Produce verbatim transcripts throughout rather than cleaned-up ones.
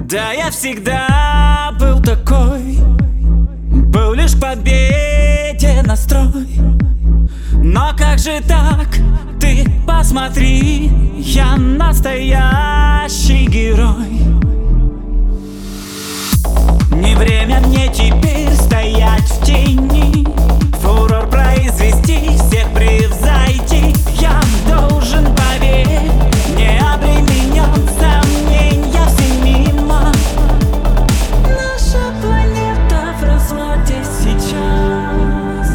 Да, я всегда был такой, был лишь к победе настрой. Но как же так? Ты посмотри, я настоящий герой. Не время мне теперь стоять в тени, фурор произвести, всех превзойти. Я должен, поверь, не обременен сомненья, все мимо. Наша планета в разладе сейчас.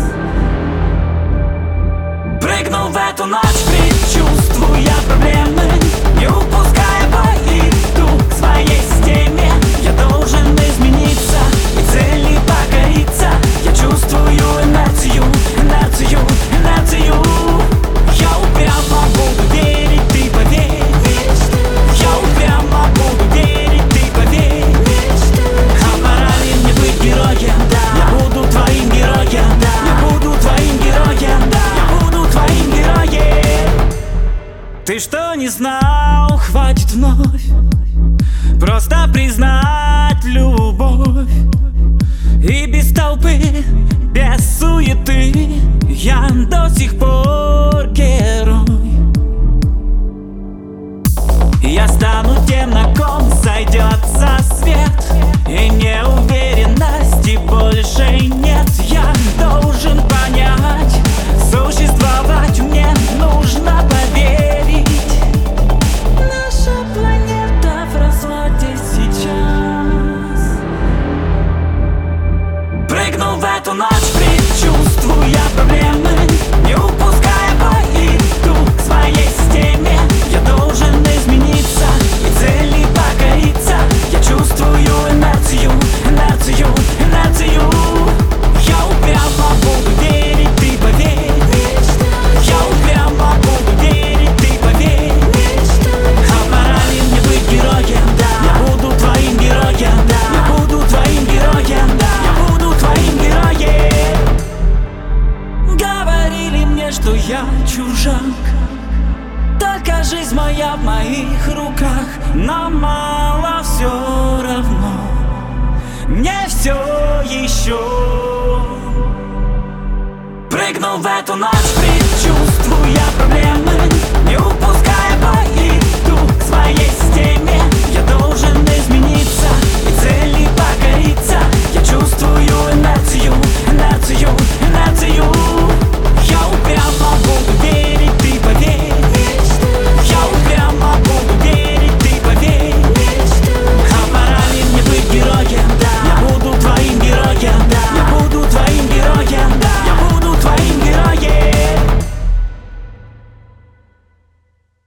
Прыгнул в эту ночь, предчувствуя проблемы, не упуская бой, иду к своей системе. Я должен измениться и цели покориться. Я чувствую инерцию, инерцию, инерцию. Я упрямо буду верить, ты поверь. Я упрямо буду верить, ты поверь. А пора ли мне быть героем? Я буду твоим героем. Я буду твоим героем. Я буду твоим героем. Ты что, не знал? Хватит вновь просто признать любовь. И без толпы, без суеты я до сих пор герой. Я стану тем, на ком сойдется свет, и неуверенности больше нет. Я должен понять, существовать мне нужно поверить. Наша планета в разладе сейчас. Прыгнул в эту ночь, предчувствуя проблемы, не упуская бой, иду к своей системе. Я должен измениться и цели покориться. Я чувствую инерцию, инерцию, инерцию. Я упрямо буду верить, ты поверь. Я упрямо буду верить, ты поверь. А пора ли мне быть героем? Я буду твоим героем. Я буду твоим героем. Я буду твоим героем. Говорили мне, что я чужак, только жизнь моя в моих руках. Но мало все равно, мне все еще. Прыгнул в эту ночь.